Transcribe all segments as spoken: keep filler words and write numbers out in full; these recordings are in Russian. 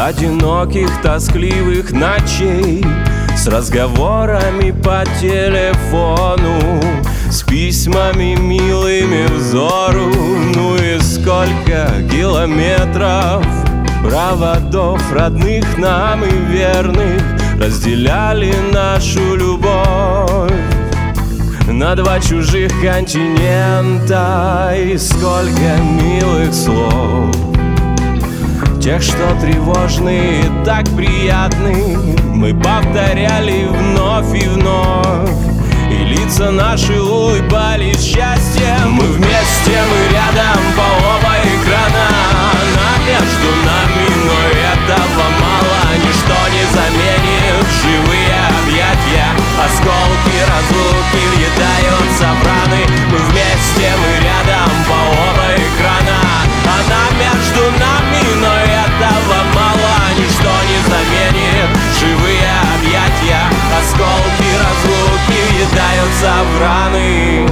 одиноких, тоскливых ночей, с разговорами по телефону, с письмами милыми взору. Ну и сколько километров проводов родных нам и верных разделяли нашу любовь на два чужих континента. И сколько милых слов, тех, что тревожны и так приятны, мы повторяли вновь и вновь, и лица наши улыбались счастьем. Мы вместе, мы рядом, по оба экрана, она между нами, но этого мало. Ничто не заменит живые объятия, осколки разлуки въедаются в раны. Мы вместе, мы рядом, по оба экрана, она между нами, но этого мало. Ничто не заменит живые объятия, осколки разлуки въедаются в раны.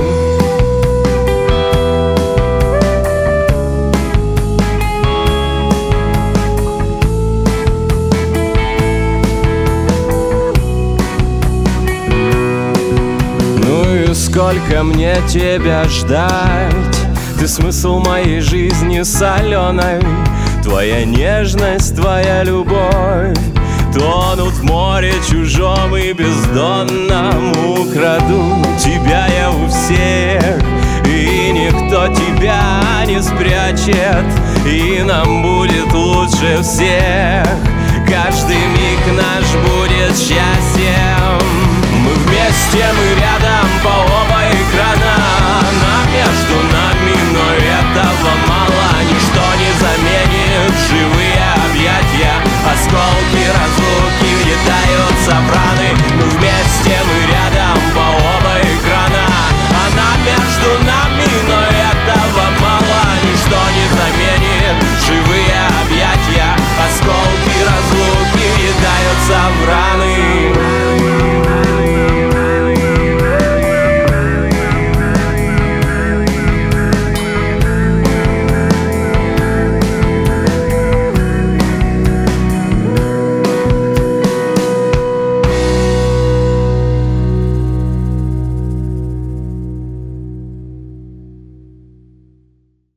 Сколько мне тебя ждать? Ты смысл моей жизни соленой, твоя нежность, твоя любовь тонут в море чужом и бездонном. Украду тебя я у всех, и никто тебя не спрячет, и нам будет лучше всех. Каждый миг наш будет счастьем. Мы вместе, мы рядом, по оба